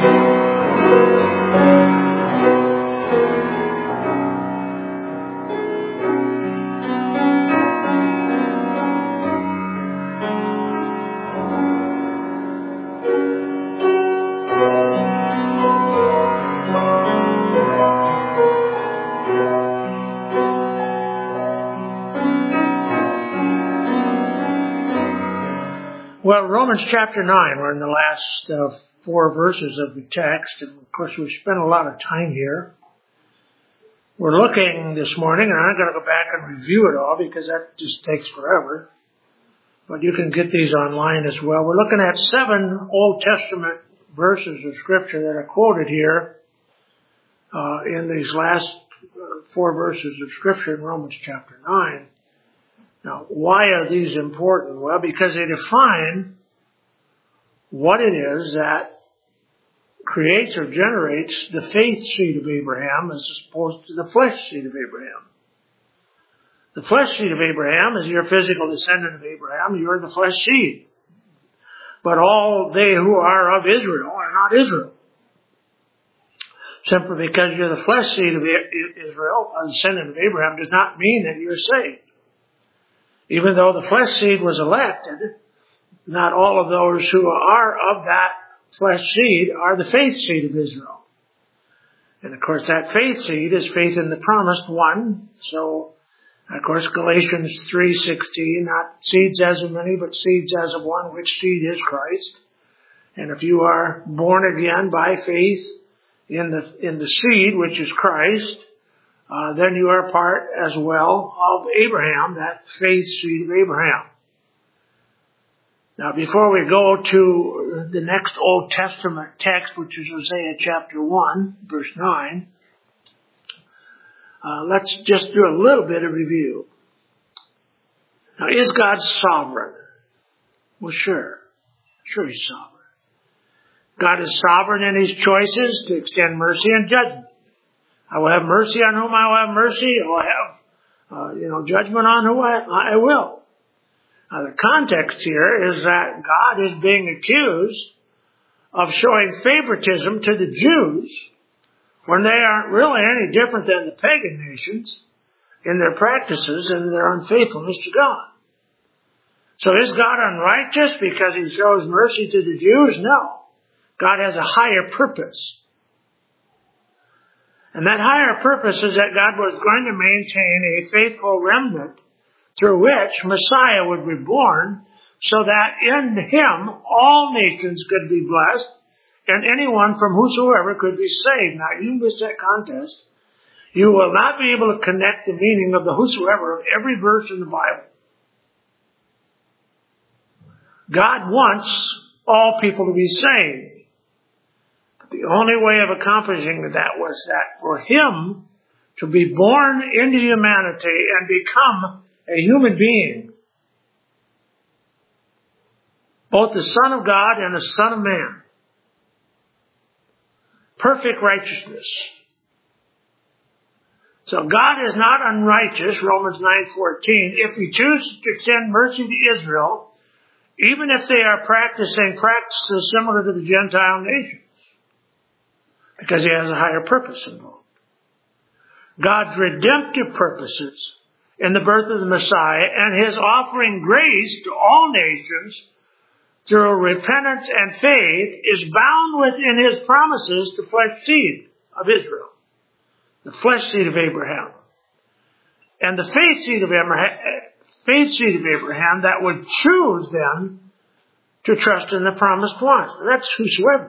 Well, Romans chapter 9, we're in the last 4 verses of the text, and of course we've spent a lot of time here. We're looking this morning, and I'm not going to go back and review it all because that just takes forever, but you can get these online as well. We're looking at 7 Old Testament verses of Scripture that are quoted here in these last 4 verses of Scripture in Romans chapter 9. Now, why are these important? Well, because they define what it is that creates or generates the faith seed of Abraham as opposed to the flesh seed of Abraham. The flesh seed of Abraham is your physical descendant of Abraham. You're the flesh seed. But all they who are of Israel are not Israel. Simply because you're the flesh seed of Israel, a descendant of Abraham, does not mean that you're saved. Even though the flesh seed was elected, not all of those who are of that flesh seed are the faith seed of Israel. And of course that faith seed is faith in the promised one. So, of course, Galatians 3:16, not seeds as of many, but seeds as of one, which seed is Christ. And if you are born again by faith in the seed, which is Christ, then you are part as well of Abraham, that faith seed of Abraham. Now, before we go to the next Old Testament text, which is Hosea chapter 1, verse 9, let's just do a little bit of review. Now, is God sovereign? Well, sure. Sure He's sovereign. God is sovereign in His choices to extend mercy and judgment. I will have mercy on whom I will have mercy. I will have, judgment on whom I will. Now, the context here is that God is being accused of showing favoritism to the Jews when they aren't really any different than the pagan nations in their practices and their unfaithfulness to God. So is God unrighteous because He shows mercy to the Jews? No. God has a higher purpose. And that higher purpose is that God was going to maintain a faithful remnant through which Messiah would be born, so that in Him all nations could be blessed and anyone from whosoever could be saved. Now, you miss that context, you will not be able to connect the meaning of the whosoever of every verse in the Bible. God wants all people to be saved. The only way of accomplishing that was that for Him to be born into humanity and become a human being, both the Son of God and the Son of Man, perfect righteousness. So God is not unrighteous, Romans 9:14, if He chooses to extend mercy to Israel, even if they are practicing practices similar to the Gentile nations. Because He has a higher purpose involved. God's redemptive purposes in the birth of the Messiah and His offering grace to all nations through repentance and faith is bound within His promises to flesh seed of Israel, the flesh seed of Abraham, and the faith seed of Abraham that would choose them to trust in the promised one. That's whosoever.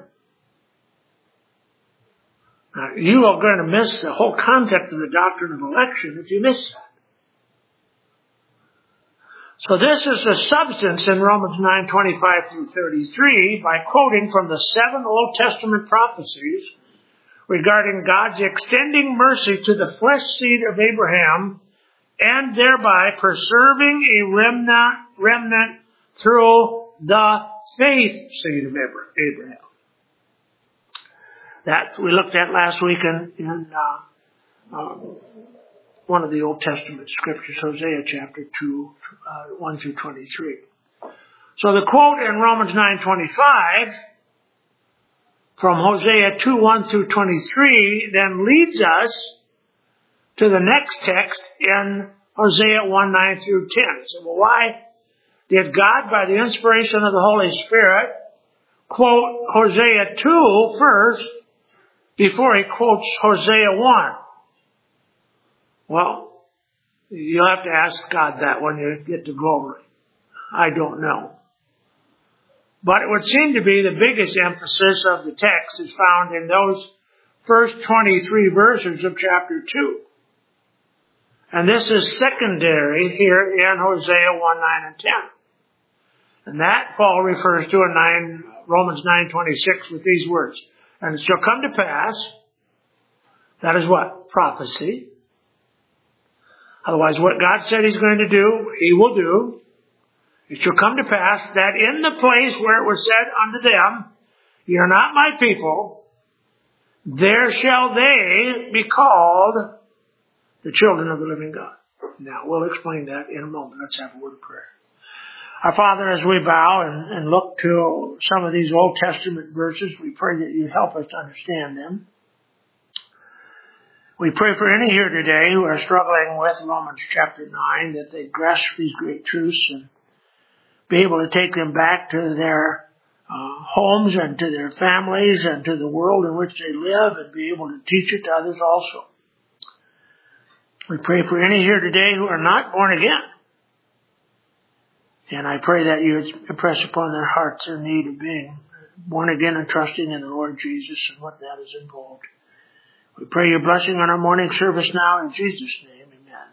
Now, you are going to miss the whole context of the doctrine of election if you miss that. So this is the substance in Romans 9:25 through 33 by quoting from the 7 Old Testament prophecies regarding God's extending mercy to the flesh seed of Abraham and thereby preserving a remnant through the faith seed of Abraham. That we looked at last week in one of the Old Testament scriptures, Hosea chapter 2, 1 through 23. So the quote in Romans 9:25 from Hosea 2:1 through 23 then leads us to the next text in Hosea 1:9 through 10. So why did God, by the inspiration of the Holy Spirit, quote Hosea 2 first before he quotes Hosea 1? Well, you'll have to ask God that when you get to glory. I don't know. But it would seem to be the biggest emphasis of the text is found in those first 23 verses of chapter 2. And this is secondary here in Hosea 1:9 and 10. And that Paul refers to in Romans 9:26 with these words. And it shall come to pass, that is what? Prophecy. Otherwise, what God said he's going to do, he will do. It shall come to pass that in the place where it was said unto them, ye are not my people, there shall they be called the children of the living God. Now, we'll explain that in a moment. Let's have a word of prayer. Our Father, as we bow and look to some of these Old Testament verses, we pray that you help us to understand them. We pray for any here today who are struggling with Romans chapter 9, that they grasp these great truths and be able to take them back to their homes and to their families and to the world in which they live and be able to teach it to others also. We pray for any here today who are not born again. And I pray that you would impress upon their hearts their need of being born again and trusting in the Lord Jesus and what that is involved. We pray your blessing on our morning service now in Jesus' name. Amen.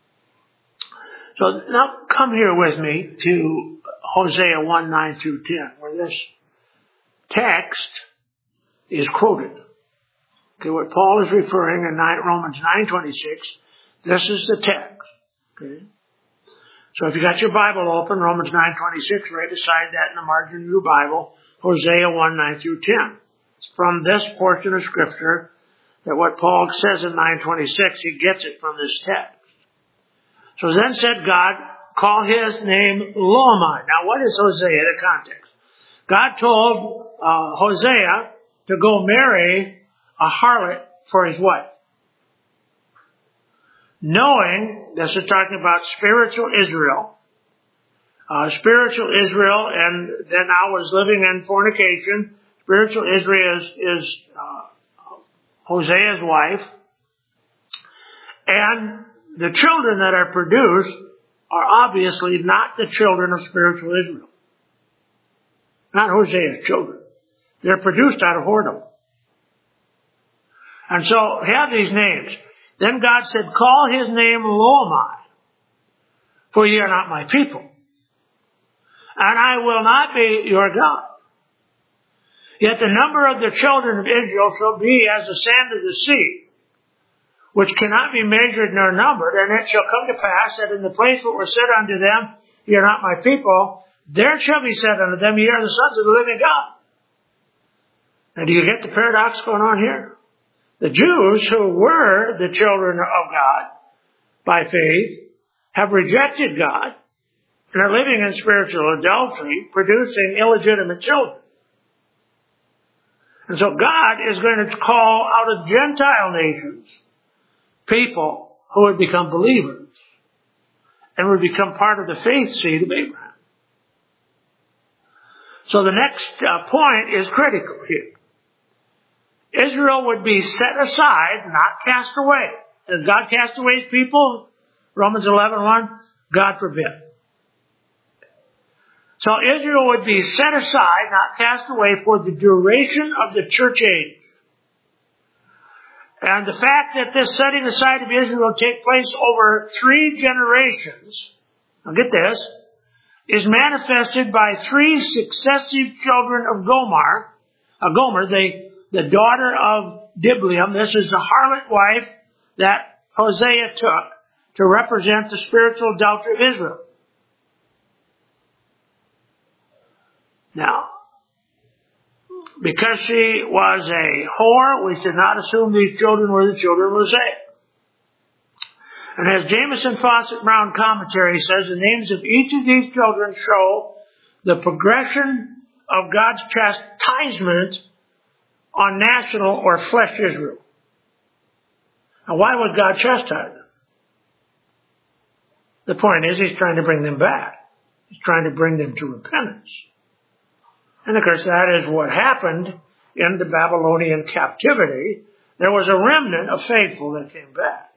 So now come here with me to Hosea 1:9 through 10, where this text is quoted. Okay, what Paul is referring in Romans 9:26, this is the text. Okay. So if you got your Bible open, Romans 9:26, right beside that in the margin of your Bible, Hosea 1:9 through 10. It's from this portion of Scripture that what Paul says in 9:26, he gets it from this text. So then said God, call his name Lo-Ammi. Now what is Hosea, the context? God told Hosea to go marry a harlot for his wife. Knowing, this is talking about spiritual Israel. Spiritual Israel, and then I was living in fornication. Spiritual Israel is Hosea's wife. And the children that are produced are obviously not the children of spiritual Israel. Not Hosea's children. They're produced out of whoredom. And so, have these names. Then God said, call his name Lo-Ammi, for ye are not my people, and I will not be your God. Yet the number of the children of Israel shall be as the sand of the sea, which cannot be measured nor numbered, and it shall come to pass that in the place where was said unto them, ye are not my people, there shall be said unto them, ye are the sons of the living God. Now do you get the paradox going on here? The Jews who were the children of God by faith have rejected God and are living in spiritual adultery, producing illegitimate children. And so God is going to call out of Gentile nations people who would become believers and would become part of the faith seed of Abraham. So the next point is critical here. Israel would be set aside, not cast away. As God cast away his people, Romans 11:1, God forbid. So Israel would be set aside, not cast away, for the duration of the church age. And the fact that this setting aside of Israel will take place over 3 generations, now get this, is manifested by 3 successive children of Gomer, the daughter of Diblaim. This is the harlot wife that Hosea took to represent the spiritual adultery of Israel. Now, because she was a whore, we should not assume these children were the children of Hosea. And as Jamieson Fawcett Brown commentary says, the names of each of these children show the progression of God's chastisement on national or flesh Israel. Now, why would God chastise them? The point is, he's trying to bring them back. He's trying to bring them to repentance. And of course, that is what happened in the Babylonian captivity. There was a remnant of faithful that came back.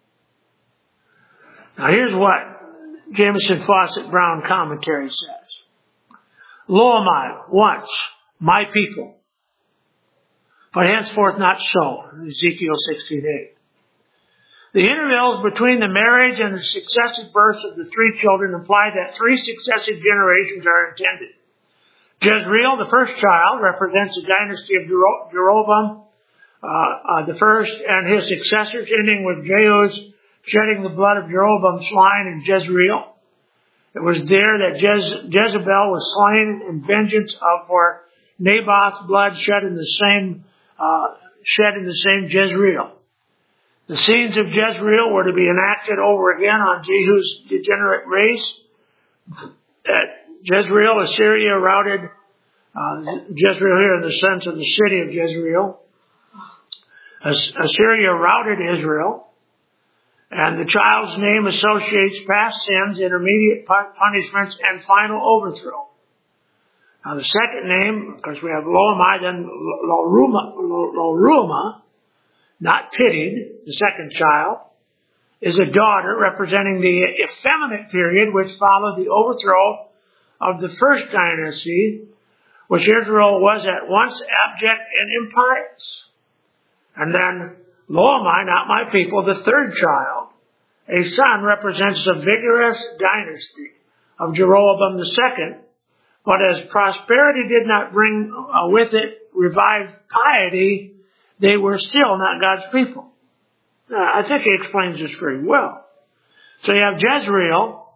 Now, here's what Jamieson Fausset Brown commentary says. Lo am I, once, my people, but henceforth not so. Ezekiel 16:8. The intervals between the marriage and the successive births of the three children imply that three successive generations are intended. Jezreel, the first child, represents the dynasty of Jeroboam the first and his successors, ending with Jehu's shedding the blood of Jeroboam's line in Jezreel. It was there that Jezebel was slain in vengeance for Naboth's blood shed in the same Jezreel. The scenes of Jezreel were to be enacted over again on Jehu's degenerate race. At Jezreel, Assyria routed, Jezreel here in the sense of the city of Jezreel. Assyria routed Israel, and the child's name associates past sins, intermediate punishments, and final overthrow. Now the second name, of course we have Lo am I, then Lo Ruhamah, not pitied, the second child, is a daughter representing the effeminate period which followed the overthrow of the first dynasty, which Israel was at once abject and impious. And then, Lo am I, not my people, the third child, a son, represents the vigorous dynasty of Jeroboam the second, but as prosperity did not bring with it revived piety, they were still not God's people. I think he explains this very well. So you have Jezreel,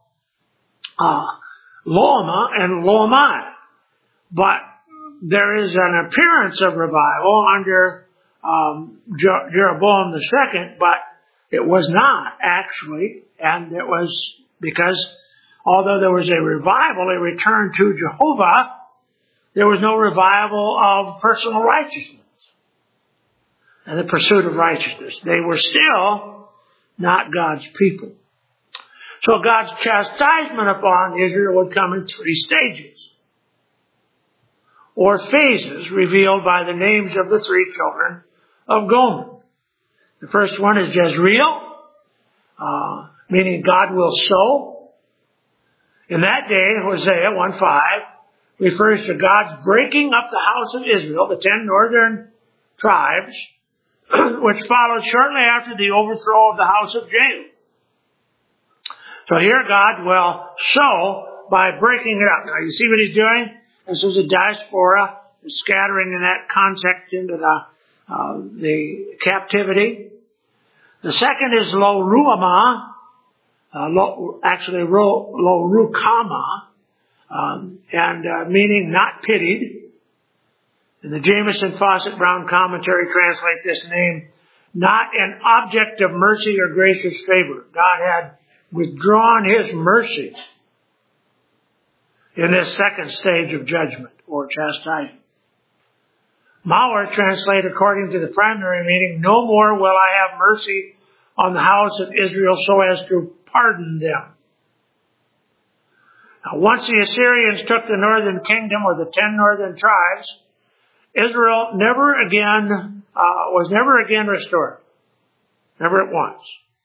Lo-amah, and Lo am I. But there is an appearance of revival under Jeroboam the second, but it was not actually, and it was because although there was a revival, a return to Jehovah, there was no revival of personal righteousness and the pursuit of righteousness. They were still not God's people. So God's chastisement upon Israel would come in three stages, or phases revealed by the names of the three children of Gomer. The first one is Jezreel, meaning God will sow. In that day, Hosea 1:5 refers to God's breaking up the house of Israel, the 10 northern tribes, which followed shortly after the overthrow of the house of Jehu. So here God will sow by breaking it up. Now you see what he's doing? This is a diaspora, scattering in that context into the captivity. The second is Lo Ruhamah, Lo Ruhamah, and meaning not pitied. And the Jamieson Fausset Brown commentary translate this name, not an object of mercy or gracious favor. God had withdrawn his mercy in this second stage of judgment or chastisement. Maurer translate according to the primary meaning, no more will I have mercy on the house of Israel so as to pardon them. Now, once the Assyrians took the northern kingdom or the 10 northern tribes, Israel was never again restored. Never at once.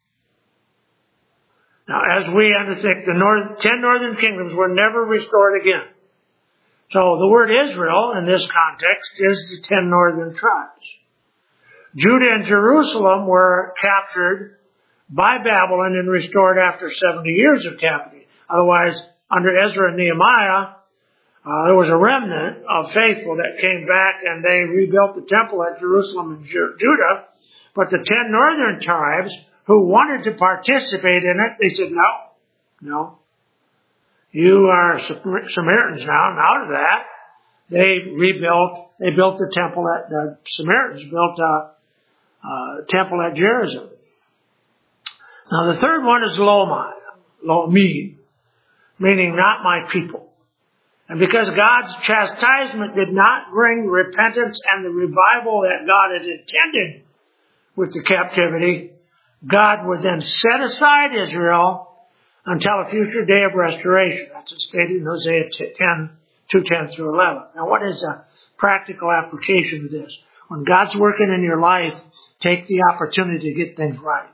Now, as we undertake, the 10 northern kingdoms were never restored again. So the word Israel in this context is the 10 northern tribes. Judah and Jerusalem were captured by Babylon and restored after 70 years of captivity. Otherwise, under Ezra and Nehemiah, there was a remnant of faithful that came back and they rebuilt the temple at Jerusalem and Judah. But the 10 northern tribes who wanted to participate in it, they said, no. You are Samaritans now, and out of that, they built the temple the Samaritans built a temple at Jerusalem. Now the third one is Lo-amah, meaning not my people. And because God's chastisement did not bring repentance and the revival that God had intended with the captivity, God would then set aside Israel until a future day of restoration. That's stated in Hosea 2:10 through 11. Now, what is a practical application of this? When God's working in your life, take the opportunity to get things right.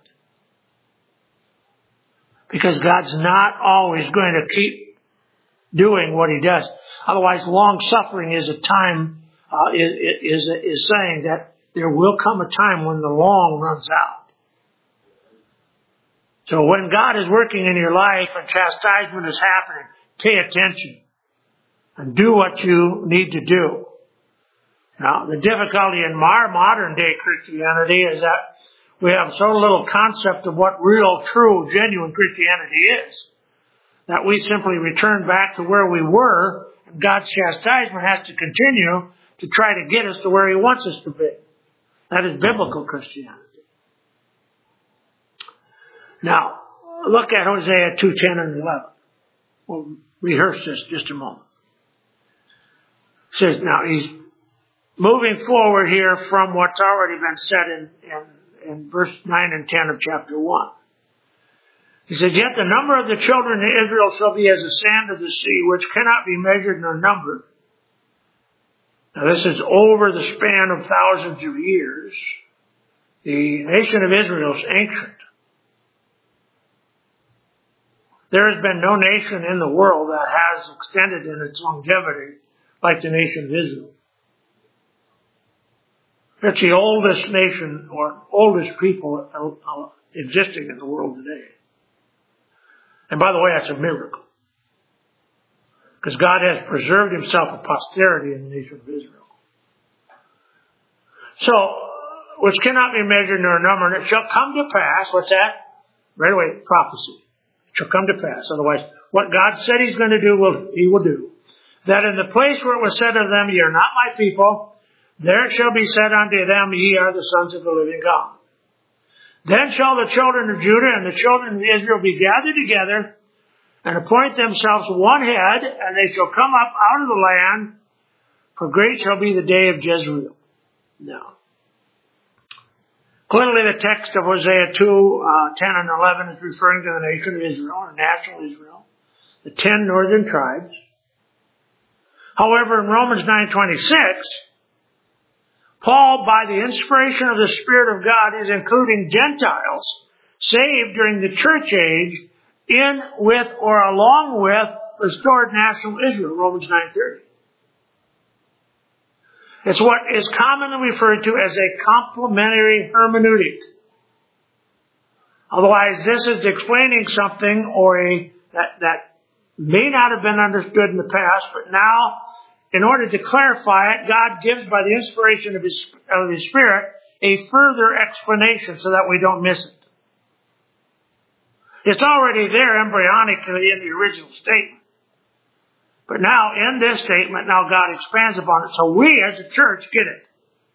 Because God's not always going to keep doing what He does. Otherwise, long suffering is a time, is saying that there will come a time when the long runs out. So when God is working in your life and chastisement is happening, pay attention and do what you need to do. Now, the difficulty in our modern day Christianity is that we have so little concept of what real, true, genuine Christianity is, that we simply return back to where we were, and God's chastisement has to continue to try to get us to where He wants us to be. That is biblical Christianity. Now, look at Hosea 2:10 and 11. We'll rehearse this just a moment. It says, now he's moving forward here from what's already been said in verse 9 and 10 of chapter 1. He says, yet the number of the children of Israel shall be as the sand of the sea, which cannot be measured nor numbered. Now this is over the span of thousands of years. The nation of Israel is ancient. There has been no nation in the world that has extended in its longevity like the nation of Israel. It's the oldest nation or oldest people existing in the world today. And by the way, that's a miracle. Because God has preserved Himself a posterity in the nation of Israel. So, which cannot be measured nor numbered, it shall come to pass. What's that? Right away, prophecy. It shall come to pass. Otherwise, what God said He's going to do, He will do. That in the place where it was said of them, ye are not my people, there it shall be said unto them, ye are the sons of the living God. Then shall the children of Judah and the children of Israel be gathered together and appoint themselves one head, and they shall come up out of the land, for great shall be the day of Jezreel. Now, clearly the text of Hosea 2:10 and 11 is referring to the nation of Israel, or national Israel, the 10 northern tribes. However, in Romans 9:26, Paul, by the inspiration of the Spirit of God, is including Gentiles saved during the church age in, with, or along with restored national Israel, Romans 9:30. It's what is commonly referred to as a complementary hermeneutic. Otherwise, this is explaining something that may not have been understood in the past, but now, in order to clarify it, God gives, by the inspiration of His Spirit, a further explanation so that we don't miss it. It's already there embryonically in the original statement. But now, in this statement, now God expands upon it, so we as a church get it.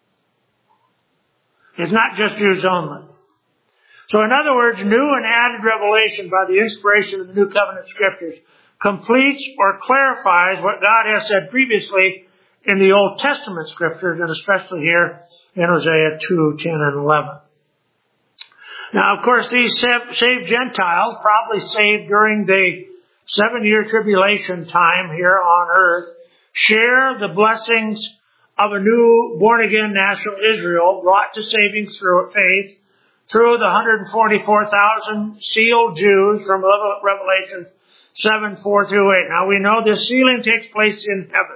It's not just Jews only. So in other words, new and added revelation by the inspiration of the New Covenant Scriptures completes or clarifies what God has said previously in the Old Testament Scriptures, and especially here in Hosea 2:10 and 11. Now, of course, these saved Gentiles, probably saved during the 7-year tribulation time here on earth, share the blessings of a new born-again national Israel brought to saving through faith through the 144,000 sealed Jews from Revelation 7:4 through 8. Now we know this sealing takes place in heaven.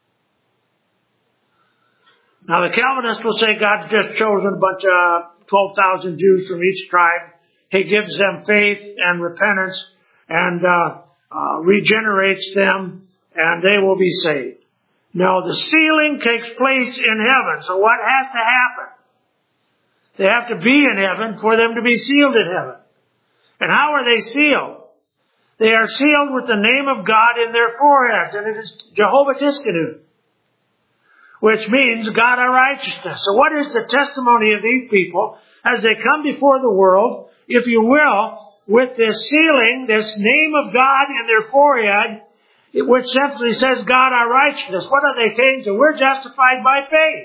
Now the Calvinists will say God's just chosen a bunch of 12,000 Jews from each tribe. He gives them faith and repentance and regenerates them, and they will be saved. Now the sealing takes place in heaven. So what has to happen? They have to be in heaven for them to be sealed in heaven. And how are they sealed? They are sealed with the name of God in their foreheads, and it is Jehovah Tiskanu, which means God our righteousness. So what is the testimony of these people as they come before the world, if you will, with this sealing, this name of God in their forehead? which simply says God our righteousness. What are they saying? So we're justified by faith.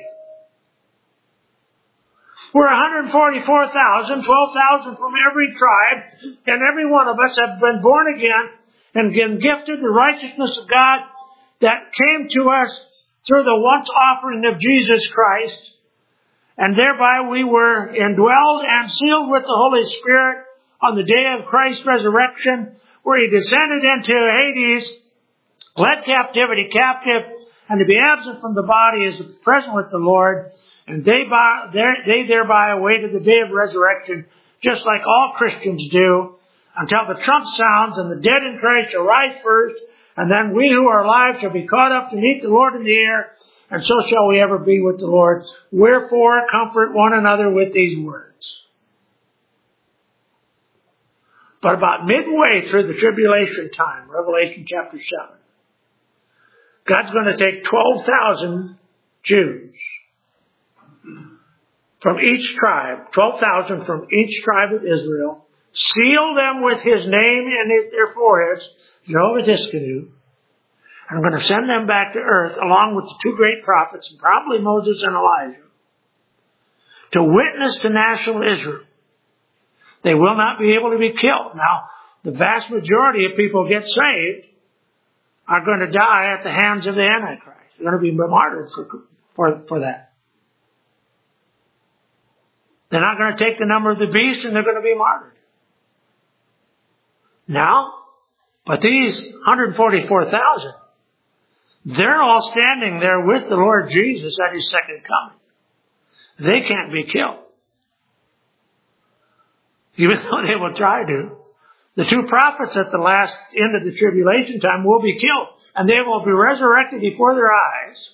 We're 144,000, 12,000 from every tribe, and every one of us have been born again and been gifted the righteousness of God that came to us through the once offering of Jesus Christ. And thereby we were indwelled and sealed with the Holy Spirit on the day of Christ's resurrection, where He descended into Hades, led captivity captive, and to be absent from the body is present with the Lord. And they thereby awaited the day of resurrection, just like all Christians do, until the trump sounds and the dead in Christ shall rise first, and then we who are alive shall be caught up to meet the Lord in the air, and so shall we ever be with the Lord. Wherefore, comfort one another with these words. But about midway through the tribulation time, Revelation chapter 7, God's going to take 12,000 Jews from each tribe, 12,000 from each tribe of Israel, seal them with His name in their foreheads, Jehovah Tiskanu. I'm going to send them back to earth along with the two great prophets, and probably Moses and Elijah, to witness to national Israel. They will not be able to be killed. Now, the vast majority of people get saved are going to die at the hands of the Antichrist. They're going to be martyred for that. They're not going to take the number of the beast, and they're going to be martyred. Now, but these 144,000, they're all standing there with the Lord Jesus at His second coming. They can't be killed, even though they will try to. The two prophets at the last end of the tribulation time will be killed, and they will be resurrected before their eyes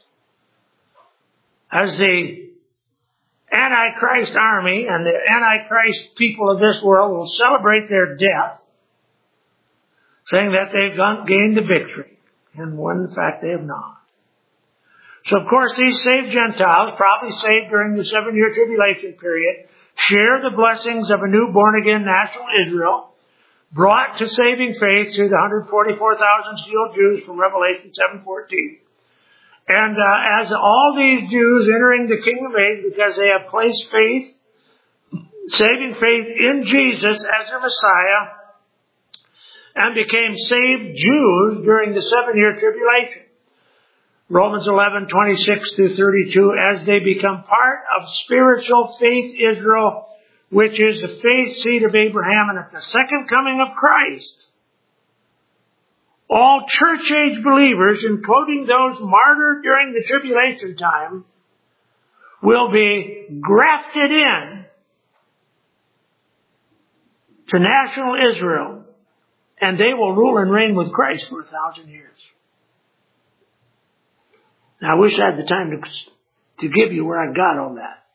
as the Antichrist army and the Antichrist people of this world will celebrate their death, saying that they've gained the victory, and when in fact they have not. So of course these saved Gentiles, probably saved during the 7-year tribulation period, share the blessings of a new born-again national Israel, brought to saving faith through the 144,000 sealed Jews from Revelation 7:14. And as all these Jews entering the kingdom age, because they have placed faith, saving faith in Jesus as their Messiah, and became saved Jews during the 7-year tribulation. Romans 11:26 through 32, as they become part of spiritual faith Israel, which is the faith seed of Abraham, and at the second coming of Christ, all church-age believers, including those martyred during the tribulation time, will be grafted in to national Israel, and they will rule and reign with Christ for 1,000 years. Now, I wish I had the time to give you where I got all that.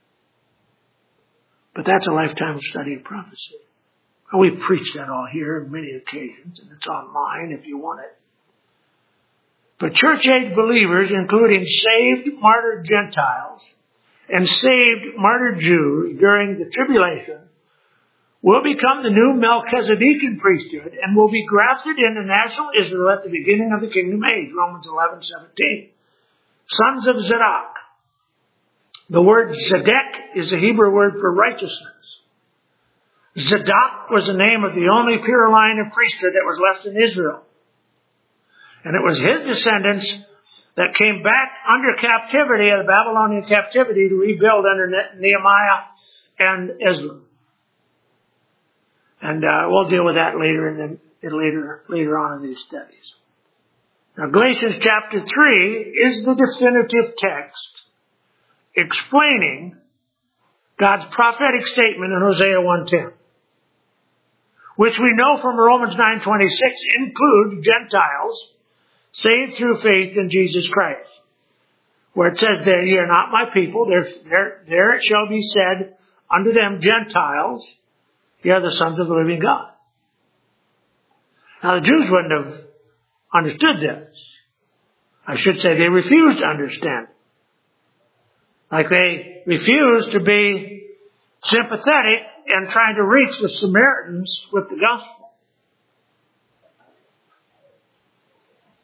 But that's a lifetime study of prophecy. We've preached that all here on many occasions, and it's online if you want it. But church-age believers, including saved martyred Gentiles and saved martyred Jews during the tribulation, will become the new Melchizedekan priesthood and will be grafted into national Israel at the beginning of the kingdom age, Romans 11:17. Sons of Zadok. The word Zedek is the Hebrew word for righteousness. Zadok was the name of the only pure line of priesthood that was left in Israel. And it was his descendants that came back under captivity, of the Babylonian captivity, to rebuild under Nehemiah and Ezra. And we'll deal with that later on in these studies. Now, Galatians chapter 3 is the definitive text explaining God's prophetic statement in Hosea 1:10, which we know from Romans 9:26 include Gentiles saved through faith in Jesus Christ, where it says there, "Ye are not my people, there it shall be said unto them Gentiles, ye are the sons of the living God." Now the Jews wouldn't have understood this. I should say they refused to understand it. Like they refused to be sympathetic and trying to reach the Samaritans with the gospel.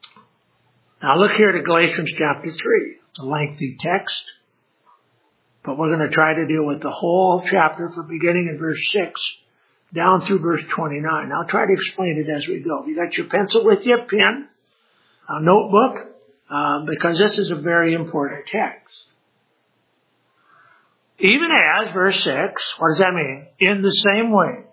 Now look here to Galatians chapter 3. It's a lengthy text, but we're going to try to deal with the whole chapter from beginning in verse 6 down through verse 29. I'll try to explain it as we go. You got your pencil with you, pen, a notebook, because this is a very important text. Even as, verse 6, what does that mean? In the same way.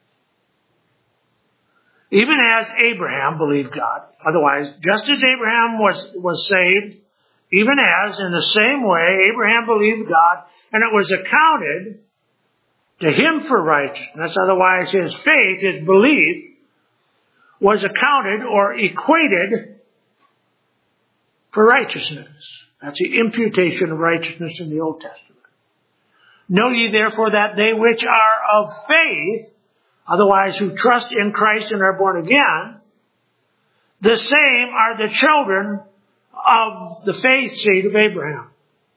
Even as Abraham believed God. Otherwise, just as Abraham was saved, even as, in the same way, Abraham believed God, and it was accounted to him for righteousness. Otherwise, his faith, his belief, was accounted or equated for righteousness. That's the imputation of righteousness in the Old Testament. Know ye therefore that they which are of faith, otherwise who trust in Christ and are born again, the same are the children of the faith seed of Abraham.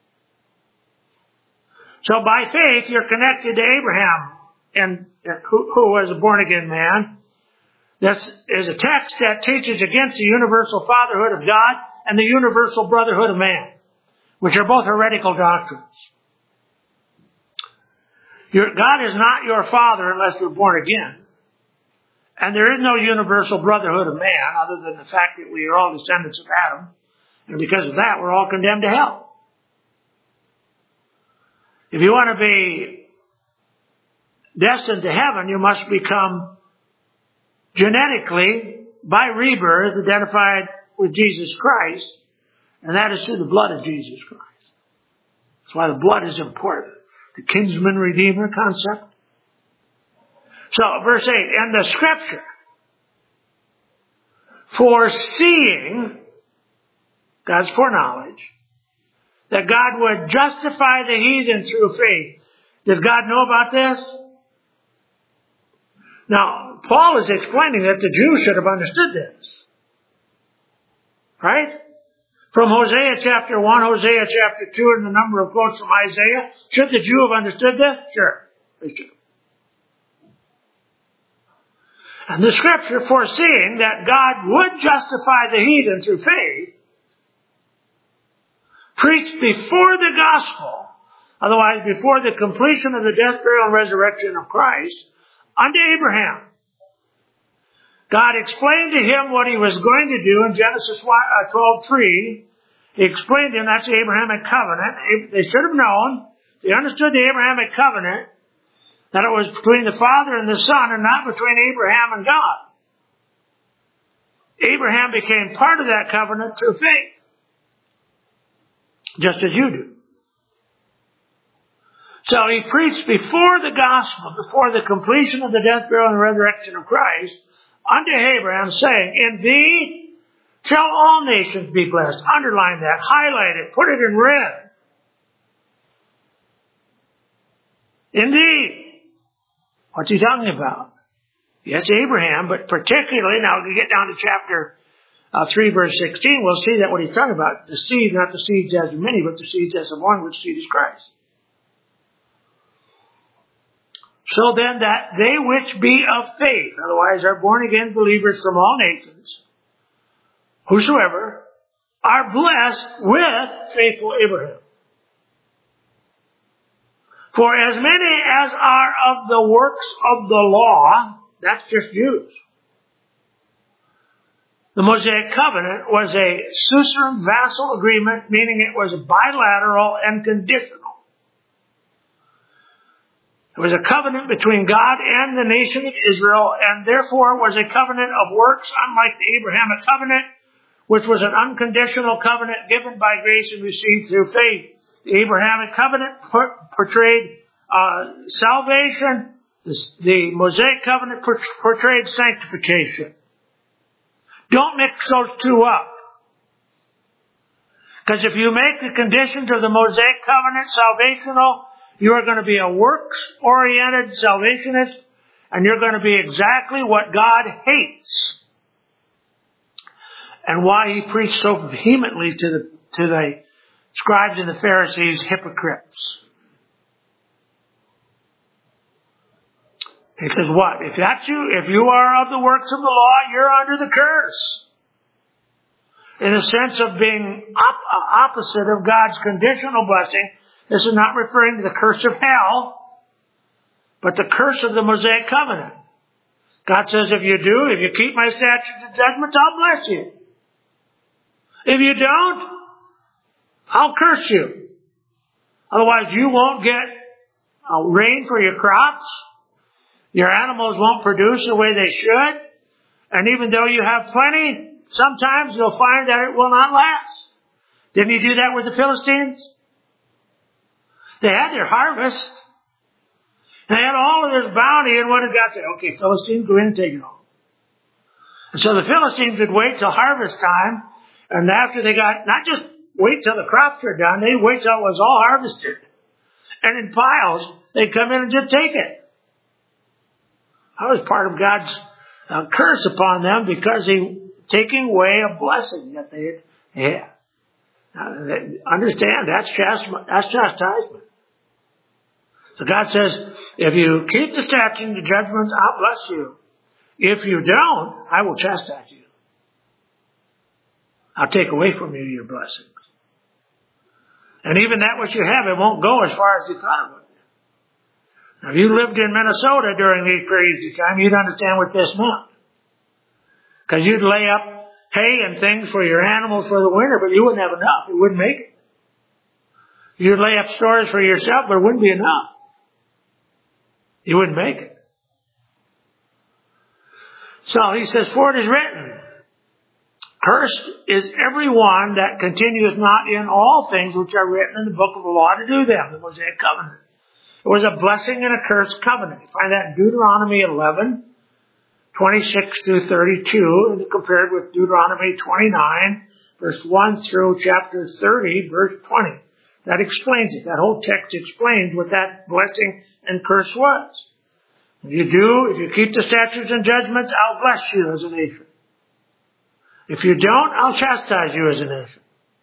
So by faith, you're connected to Abraham, and who was a born-again man. This is a text that teaches against the universal fatherhood of God and the universal brotherhood of man, which are both heretical doctrines. God is not your father unless you're born again. And there is no universal brotherhood of man other than the fact that we are all descendants of Adam. And because of that, we're all condemned to hell. If you want to be destined to heaven, you must become genetically, by rebirth, identified with Jesus Christ. And that is through the blood of Jesus Christ. That's why the blood is important. The kinsman redeemer concept. So, verse 8, and the scripture, foreseeing God's foreknowledge, that God would justify the heathen through faith. Did God know about this? Now, Paul is explaining that the Jews should have understood this. Right? From Hosea chapter 1, Hosea chapter 2, and the number of quotes from Isaiah. Should the Jew have understood this? Sure, they should. And the scripture foreseeing that God would justify the heathen through faith, preached before the gospel, otherwise before the completion of the death, burial, and resurrection of Christ, unto Abraham. God explained to him what he was going to do in Genesis 12:3. He explained to him that's the Abrahamic covenant. They should have known. They understood the Abrahamic covenant, that it was between the Father and the Son and not between Abraham and God. Abraham became part of that covenant through faith, just as you do. So he preached before the gospel, before the completion of the death, burial, and resurrection of Christ, unto Abraham, saying, in thee shall all nations be blessed. Underline that, highlight it, put it in red. Indeed. What's he talking about? Yes, Abraham, but particularly, now we get down to chapter 3, verse 16, we'll see that what he's talking about, the seed, not the seeds as of many, but the seeds as of one, which seed is Christ. So then that they which be of faith, otherwise are born again believers from all nations, whosoever, are blessed with faithful Abraham. For as many as are of the works of the law, that's just Jews. The Mosaic covenant was a suzerain vassal agreement, meaning it was bilateral and conditional. It was a covenant between God and the nation of Israel, and therefore was a covenant of works, unlike the Abrahamic covenant, which was an unconditional covenant given by grace and received through faith. The Abrahamic covenant portrayed salvation. The Mosaic covenant portrayed sanctification. Don't mix those two up. Because if you make the conditions of the Mosaic covenant salvational, you are going to be a works-oriented salvationist, and you're going to be exactly what God hates. And why he preached so vehemently to the scribes and the Pharisees, hypocrites. He says, what? If that's you, if you are of the works of the law, you're under the curse. in the sense of being opposite of God's conditional blessing. This is not referring to the curse of hell, but the curse of the Mosaic covenant. God says, if you keep my statutes and judgments, I'll bless you. If you don't, I'll curse you. Otherwise, you won't get rain for your crops. Your animals won't produce the way they should. And even though you have plenty, sometimes you'll find that it will not last. Didn't he do that with the Philistines? They had their harvest. They had all of this bounty, and what did God say? Okay, Philistines, go in and take it all. And so the Philistines would wait till harvest time, and after they got, not just wait till the crops were done, they'd wait till it was all harvested. And in piles, they'd come in and just take it. That was part of God's curse upon them, because he taking away a blessing that they had. Understand, that's chastisement. So God says, if you keep the statutes and the judgments, I'll bless you. If you don't, I will chastise you. I'll take away from you your blessings. And even that which you have, it won't go as far as you thought it would. Now, if you lived in Minnesota during these periods of time, you'd understand what this meant. Because you'd lay up hay and things for your animals for the winter, but you wouldn't have enough. You wouldn't make it. You'd lay up stores for yourself, but it wouldn't be enough. You wouldn't make it. So he says, for it is written, cursed is everyone that continueth not in all things which are written in the book of the law to do them, the Mosaic covenant. It was a blessing and a curse covenant. You find that in Deuteronomy 11, 26 through 32, and compared with Deuteronomy 29, verse 1 through chapter 30, verse 20. That explains it. That whole text explains what that blessing and curse was. If you keep the statutes and judgments, I'll bless you as a nation. If you don't, I'll chastise you as a nation.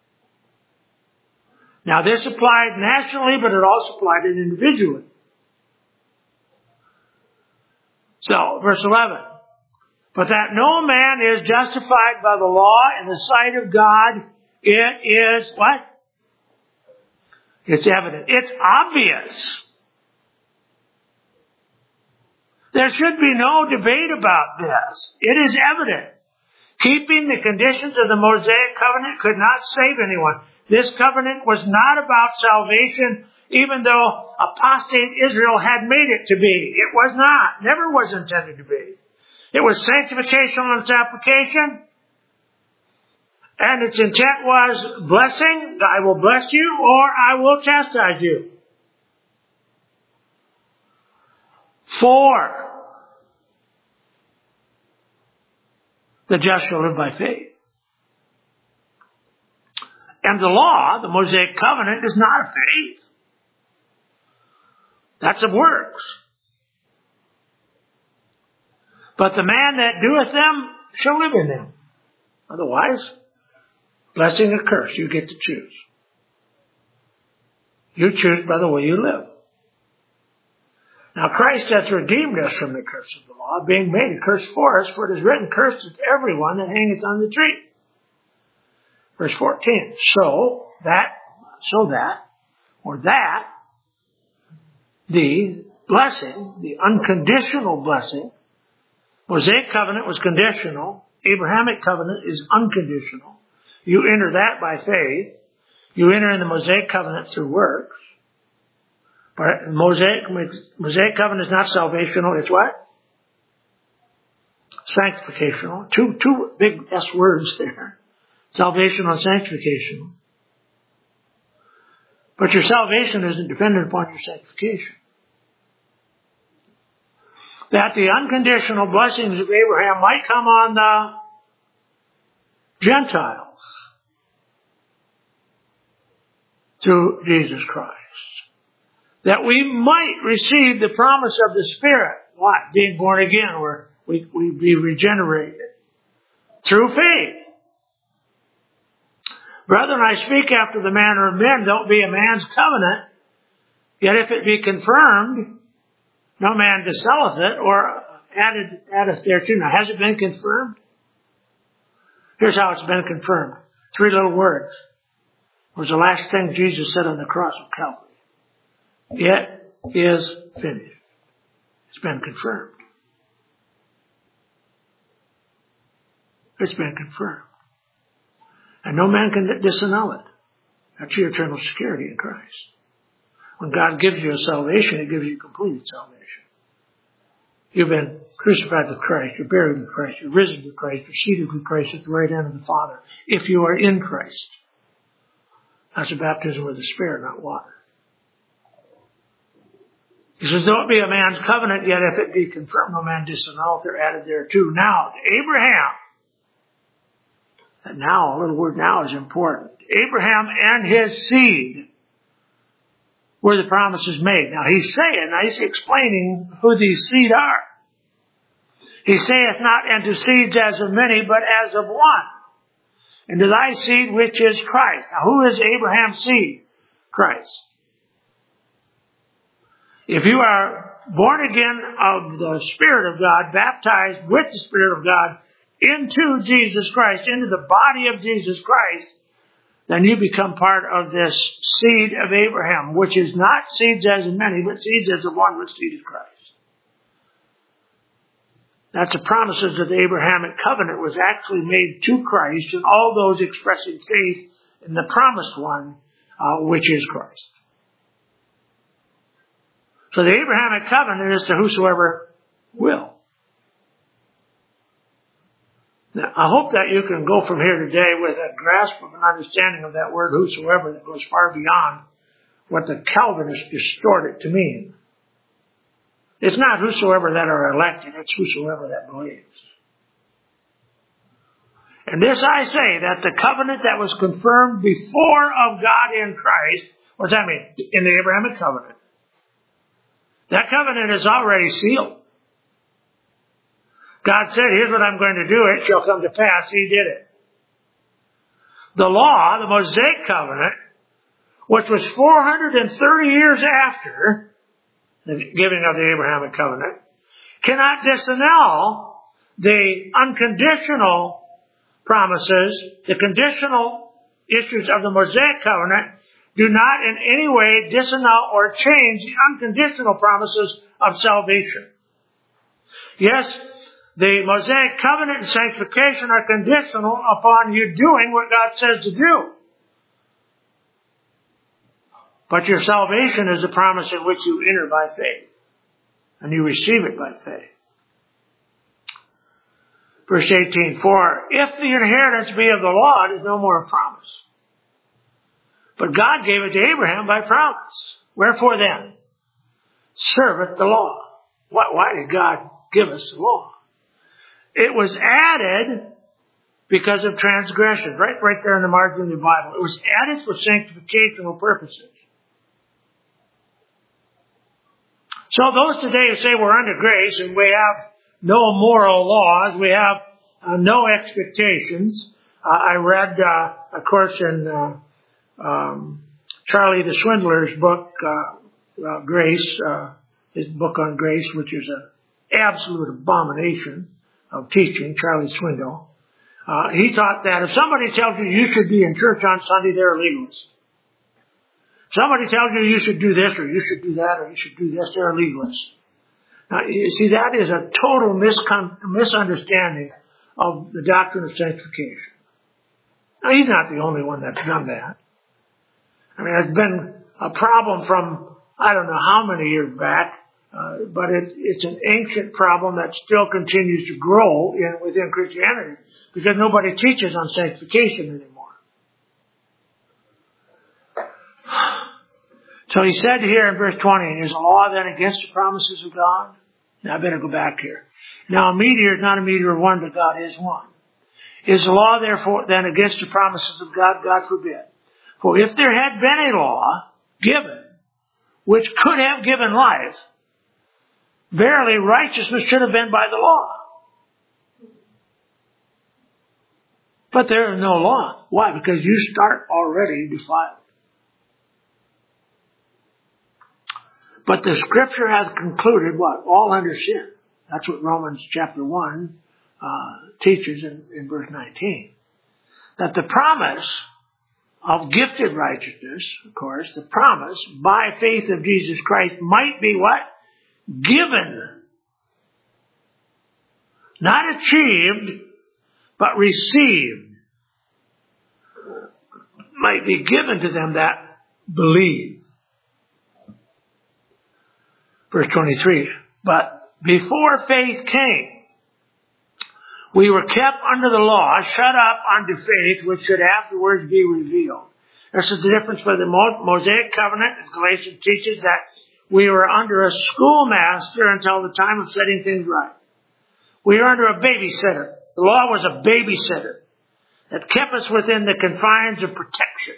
Now this applied nationally, but it also applied individually. So, verse 11. But that no man is justified by the law in the sight of God, it is what? It's evident. It's obvious. There should be no debate about this. It is evident. Keeping the conditions of the Mosaic covenant could not save anyone. This covenant was not about salvation, even though apostate Israel had made it to be. It was not. Never was intended to be. It was sanctification on its application. And its intent was blessing. I will bless you, or I will chastise you. 4. The just shall live by faith. And the law, the Mosaic covenant, is not of faith. That's of works. But the man that doeth them shall live in them. Otherwise, blessing or curse, you get to choose. You choose by the way you live. Now Christ hath redeemed us from the curse of the law, being made a curse for us, for it is written, cursed is everyone that hangeth on the tree. Verse 14. So that the blessing, the unconditional blessing, Mosaic covenant was conditional. Abrahamic covenant is unconditional. You enter that by faith. You enter in the Mosaic covenant through works. But Mosaic covenant is not salvational. It's what? Sanctificational. Two big S words there. Salvational and sanctificational. But your salvation isn't dependent upon your sanctification. That the unconditional blessings of Abraham might come on the Gentiles through Jesus Christ. That we might receive the promise of the Spirit. What? Being born again, where we be regenerated. Through faith. Brethren, I speak after the manner of men. Don't be a man's covenant. Yet if it be confirmed, no man dissolveth it, or addeth thereto. Now, has it been confirmed? Here's how it's been confirmed. 3 little words was the last thing Jesus said on the cross of Calvary. It is finished. It's been confirmed. It's been confirmed. And no man can disannul it. That's your eternal security in Christ. When God gives you a salvation, He gives you completed salvation. You've been crucified with Christ. You're buried with Christ. You're risen with Christ. You're seated with Christ at the right hand of the Father. If you are in Christ. That's a baptism with the Spirit, not water. He says, though it be a man's covenant, yet if it be confirmed, no man disannul, they're added there too. Now, to Abraham. And now, a little word now is important. Abraham and his seed were the promises made. Now he's explaining who these seed are. He saith not unto seeds as of many, but as of one. And to thy seed which is Christ. Now who is Abraham's seed? Christ. If you are born again of the Spirit of God, baptized with the Spirit of God into Jesus Christ, into the body of Jesus Christ, then you become part of this seed of Abraham, which is not seeds as of many, but seeds as of one, which seed is Christ. That's the promises that the Abrahamic covenant was actually made to Christ, and all those expressing faith in the promised one, which is Christ. So the Abrahamic covenant is to whosoever will. Now, I hope that you can go from here today with a grasp of an understanding of that word whosoever that goes far beyond what the Calvinists distort it to mean. It's not whosoever that are elected, it's whosoever that believes. And this I say, that the covenant that was confirmed before of God in Christ, what does that mean? In the Abrahamic covenant. That covenant is already sealed. God said, here's what I'm going to do. It shall come to pass. He did it. The law, the Mosaic covenant, which was 430 years after the giving of the Abrahamic covenant, cannot disannul the unconditional promises, the conditional issues of the Mosaic covenant do not in any way disannul or change the unconditional promises of salvation. Yes, the Mosaic covenant and sanctification are conditional upon you doing what God says to do. But your salvation is a promise in which you enter by faith. And you receive it by faith. Verse 18, for if the inheritance be of the law, it is no more a promise. But God gave it to Abraham by promise. Wherefore then, serveth the law. Why did God give us the law? It was added because of transgression. Right there in the margin of the Bible. It was added for sanctificational purposes. So those today who say we're under grace and we have no moral laws, we have no expectations. I read, of course, in Charlie the Swindler's book, Grace, his book on grace, which is an absolute abomination of teaching, Charlie Swindoll. He thought that if somebody tells you you should be in church on Sunday, they're a legalist. Somebody tells you you should do this or you should do that or you should do this, they're a legalist. Now, you see, that is a total misunderstanding of the doctrine of sanctification. Now, he's not the only one that's done that. I mean, it's been a problem from, I don't know how many years back, but it's an ancient problem that still continues to grow within Christianity because nobody teaches on sanctification anymore. So he said here in verse 20, is the law then against the promises of God? Now I better go back here. Now a meteor is not a meteor of one, but God is one. Is the law therefore then against the promises of God? God forbid. For if there had been a law given, which could have given life, verily righteousness should have been by the law. But there is no law. Why? Because you start already defiled. But the Scripture has concluded what? All under sin. That's what Romans chapter 1 teaches in verse 19. that the promise of gifted righteousness, of course, the promise by faith of Jesus Christ might be what? Given. Not achieved, but received. Might be given to them that believe. Verse 23. But before faith came, we were kept under the law, shut up unto faith, which should afterwards be revealed. This is the difference with the Mosaic covenant. As Galatians teaches that we were under a schoolmaster until the time of setting things right. We were under a babysitter. The law was a babysitter that kept us within the confines of protection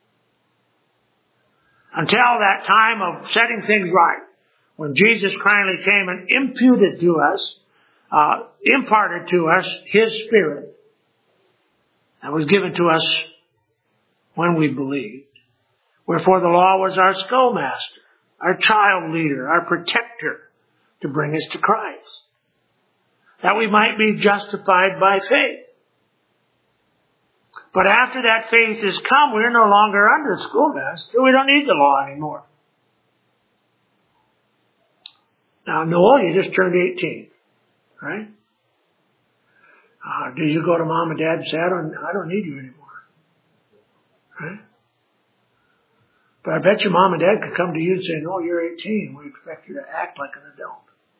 until that time of setting things right, when Jesus kindly came and imputed to us, imparted to us His Spirit that was given to us when we believed. Wherefore the law was our schoolmaster, our child leader, our protector to bring us to Christ, that we might be justified by faith. But after that faith has come, we're no longer under schoolmaster. We don't need the law anymore. Now, Noel, you just turned 18, right? Did you go to mom and dad and say, I don't need you anymore? Right? But I bet you mom and dad could come to you and say, no, you're 18. We expect you to act like an adult.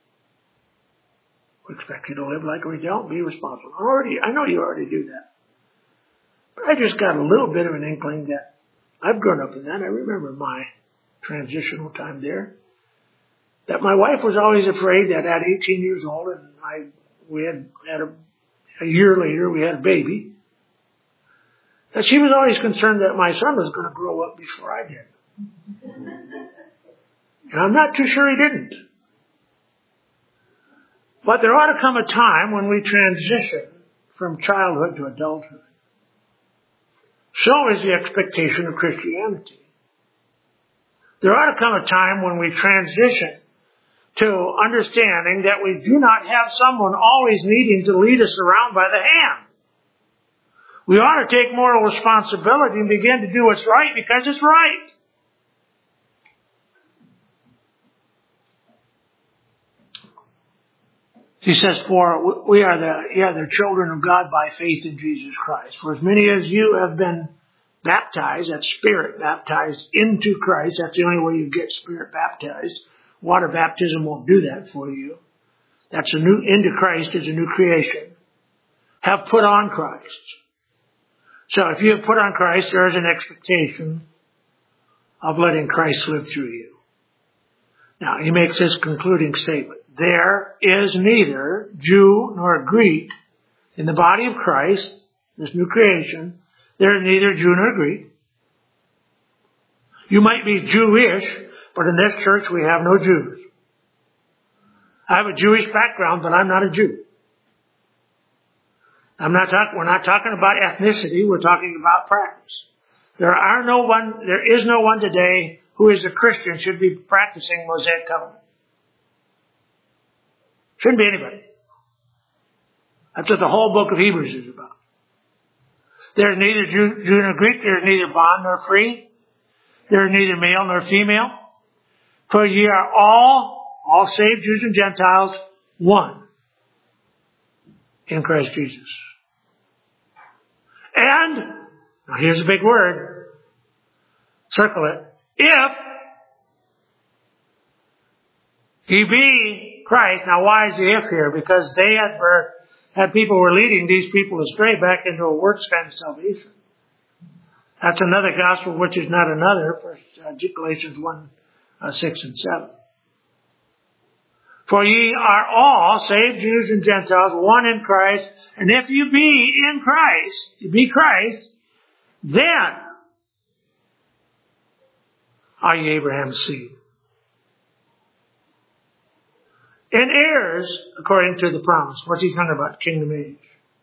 We expect you to live like an adult, be responsible. I know you already do that. But I just got a little bit of an inkling that I've grown up in that. I remember my transitional time there. That my wife was always afraid that at 18 years old, and we had a year later, we had a baby, that she was always concerned that my son was going to grow up before I did. And I'm not too sure he didn't. But there ought to come a time when we transition from childhood to adulthood. So is the expectation of Christianity. There ought to come a time when we transition to understanding that we do not have someone always needing to lead us around by the hand. We ought to take moral responsibility and begin to do what's right because it's right. He says, for we are the children of God by faith in Jesus Christ. For as many as you have been baptized, that's spirit baptized into Christ, that's the only way you get spirit baptized. Water baptism won't do that for you. That's into Christ is a new creation. Have put on Christ. So if you have put on Christ, there is an expectation of letting Christ live through you. Now, he makes this concluding statement. There is neither Jew nor Greek in the body of Christ, this new creation. There is neither Jew nor Greek. You might be Jewish, but in this church we have no Jews. I have a Jewish background, but I'm not a Jew. We're not talking about ethnicity, we're talking about practice. There is no one today who is a Christian should be practicing Mosaic covenant. Shouldn't be anybody. That's what the whole book of Hebrews is about. There is neither Jew nor Greek, there is neither bond nor free, there is neither male nor female. For ye are all saved, Jews and Gentiles, one in Christ Jesus. And, now here's a big word, circle it, if ye be Christ. Now why is the if here? Because they had people were leading these people astray back into a works kind of salvation. That's another gospel which is not another, for Galatians 1, 6 and 7. For ye are all saved, Jews and Gentiles, one in Christ. And if you be in Christ, you be Christ, then are ye Abraham's seed. And heirs, according to the promise. What's he talking about? Kingdom age.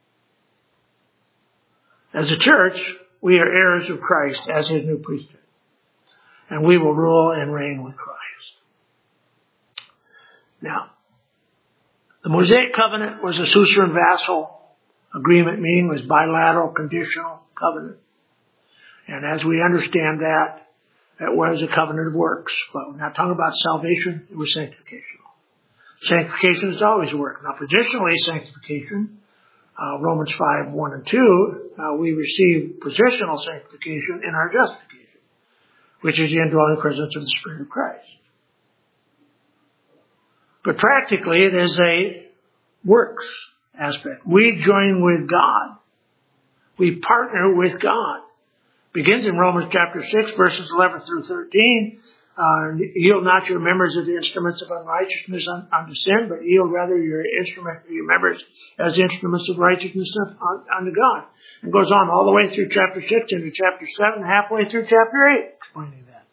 As a church, we are heirs of Christ as his new priesthood. And we will rule and reign with Christ. Now, the Mosaic covenant was a suzerain vassal agreement, meaning was bilateral, conditional covenant. And as we understand that, it was a covenant of works. But we're not talking about salvation, it was sanctification. Sanctification is always work. Now, positionally, sanctification, Romans 5, 1 and 2, we receive positional sanctification in our justification, which is the indwelling presence of the Spirit of Christ. But practically, it is a works aspect. We join with God. We partner with God. Begins in Romans chapter 6, verses 11 through 13. Yield not your members as the instruments of unrighteousness unto sin, but yield rather your members as instruments of righteousness unto God. And goes on all the way through chapter 6 into chapter 7, halfway through chapter 8, explaining that.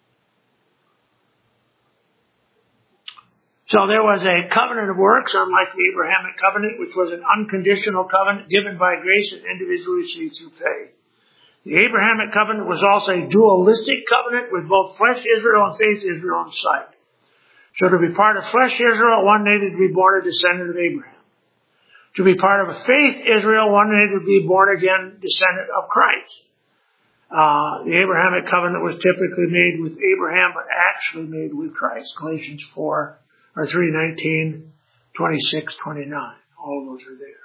So there was a covenant of works, unlike the Abrahamic covenant, which was an unconditional covenant given by grace and individually received through faith. The Abrahamic covenant was also a dualistic covenant with both flesh Israel and faith Israel in sight. So to be part of flesh Israel, one needed to be born a descendant of Abraham. To be part of a faith Israel, one needed to be born again descendant of Christ. The Abrahamic covenant was typically made with Abraham, but actually made with Christ. Galatians 4 or 3:19, 26, 29. All of those are there.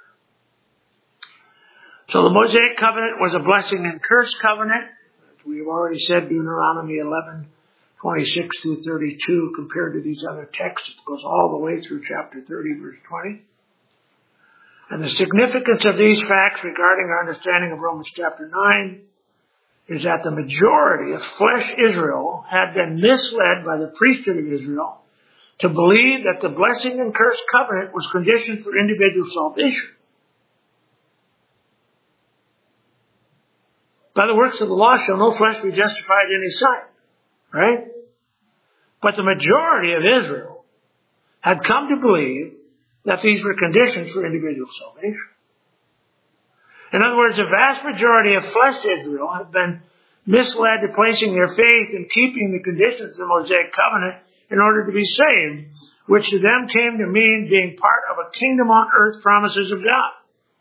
So the Mosaic covenant was a blessing and curse covenant. As we have already said, Deuteronomy 11, 26 through 32, compared to these other texts, it goes all the way through chapter 30, verse 20. And the significance of these facts regarding our understanding of Romans chapter 9 is that the majority of flesh Israel had been misled by the priesthood of Israel to believe that the blessing and curse covenant was conditioned for individual salvation. By the works of the law shall no flesh be justified in his sight. Right? But the majority of Israel had come to believe that these were conditions for individual salvation. In other words, the vast majority of flesh Israel had been misled to placing their faith in keeping the conditions of the Mosaic covenant in order to be saved, which to them came to mean being part of a kingdom on earth promises of God.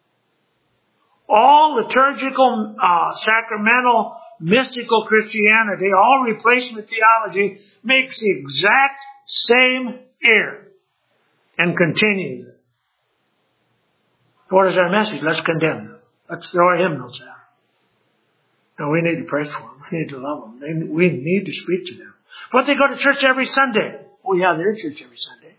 All liturgical, sacramental, mystical Christianity, all replacement theology, makes the exact same error and continues. What is our message? Let's condemn them. Let's throw our hymnals out. No, we need to pray for them. We need to love them. We need to speak to them. But they go to church every Sunday. Oh yeah, they're in church every Sunday.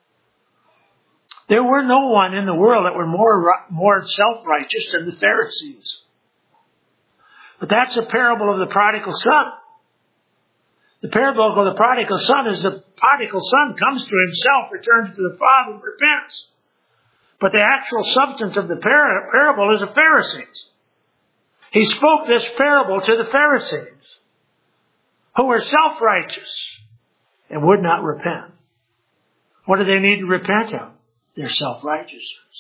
There were no one in the world that were more self-righteous than the Pharisees. But that's the parable of the prodigal son. The parable of the prodigal son is the prodigal son comes to himself, returns to the Father, and repents. But the actual substance of the parable is the Pharisees. He spoke this parable to the Pharisees, who were self-righteous and would not repent. What do they need to repent of? Their self-righteousness.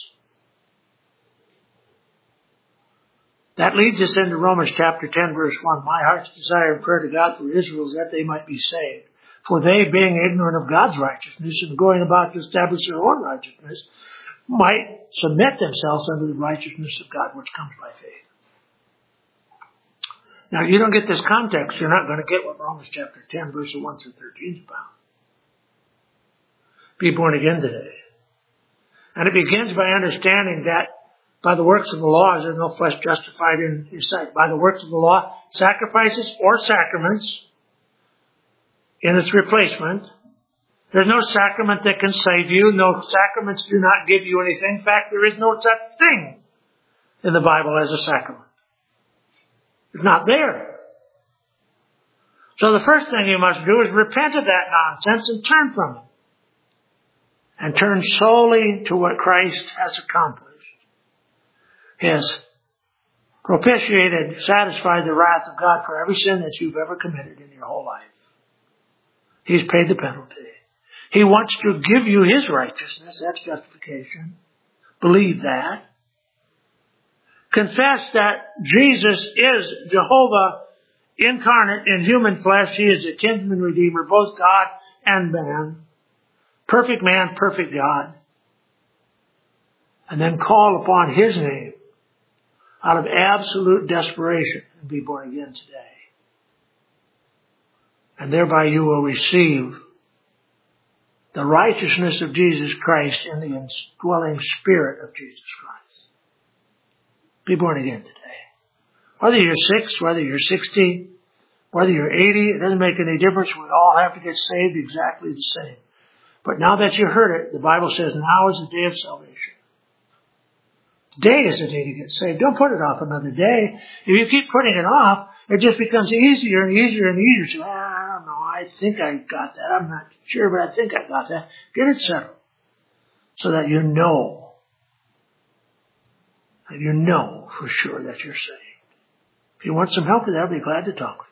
That leads us into Romans chapter 10, verse 1. My heart's desire and prayer to God for Israel is that they might be saved. For they, being ignorant of God's righteousness and going about to establish their own righteousness, might submit themselves under the righteousness of God, which comes by faith. Now, you don't get this context, you're not going to get what Romans chapter 10, verses 1 through 13 is about. Be born again today. And it begins by understanding that by the works of the law, there's no flesh justified in his sight. By the works of the law, sacrifices or sacraments in its replacement. There's no sacrament that can save you. No sacraments do not give you anything. In fact, there is no such thing in the Bible as a sacrament. It's not there. So the first thing you must do is repent of that nonsense and turn from it. And turn solely to what Christ has accomplished. He has propitiated, satisfied the wrath of God for every sin that you've ever committed in your whole life. He's paid the penalty. He wants to give you His righteousness. That's justification. Believe that. Confess that Jesus is Jehovah incarnate in human flesh. He is a kinsman redeemer, both God and man. Perfect man, perfect God. And then call upon His name out of absolute desperation and be born again today. And thereby you will receive the righteousness of Jesus Christ in the indwelling Spirit of Jesus Christ. Be born again today. Whether you're 6, whether you're 60, whether you're 80, it doesn't make any difference. We all have to get saved exactly the same. But now that you heard it, the Bible says now is the day of salvation. Today is the day to get saved. Don't put it off another day. If you keep putting it off, it just becomes easier and easier and easier. So, I don't know, I think I got that. I'm not sure, but I think I got that. Get it settled so that you know for sure that you're saved. If you want some help with that, I'll be glad to talk with you.